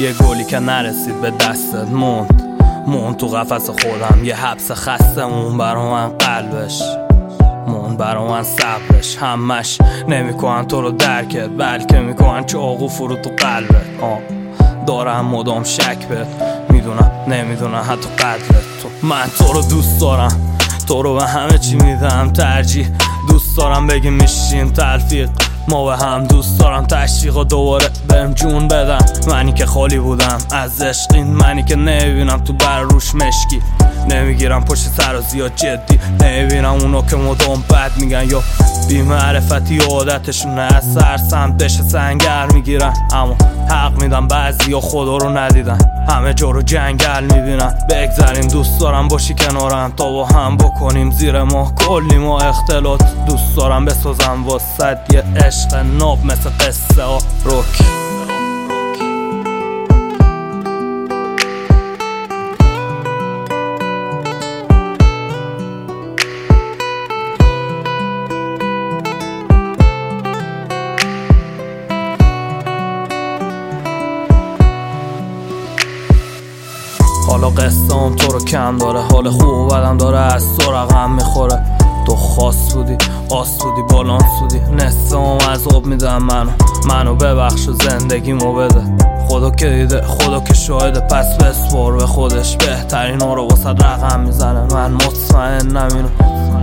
یه گلی که نرسید به دستت موند تو قفس خودم. یه حبس خسته مون برا من قلبش، مون برا من صبرش. همش نمیکنن تو رو درکت، بلکه میکنن چاقو فرو تو قلبت. دارم مدام شک بهت، میدونم نمیدونم حتی قدرت. من تو رو دوست دارم، تو رو به همه چی میدم ترجیح. دوست دارم بگیم میشیم تلفیق، ما به هم دوست دارم تشویق و دوباره بهم جون بدم. منی که خالی بودم از عشق، این منی که نمیبینم تو بر روش مشکی، نمیگیرم پشت سر و زیاد جدی، نمیبینم اونو که مدام بد میگن یا بی معرفتی و عادتشونه از سر سمتش سنگر میگیرن. اما حق میدم بعضی ها خدا رو ندیدن، همه جا رو جنگل میبینن. بگذاریم دوست دارم باشی کنارم تا با هم بکنیم زیر ما کلی ما اختلاط. دوست دارم بسازم واسد یه عشق ناب مثل قصه ها روک. حالا قصه‌ام تو رو کم داره، حال خوب و بدم داره از تو رقم میخوره. تو خاص بودی، آس بودی، بالانس بودی، نصفم عذاب میدم. منو ببخش و زندگیمو بده. خدا که دیده، خدا که شاهده، پس بسپار به خودش. بهترین رو واسه رقم میزنه، من مطمئنم اینو.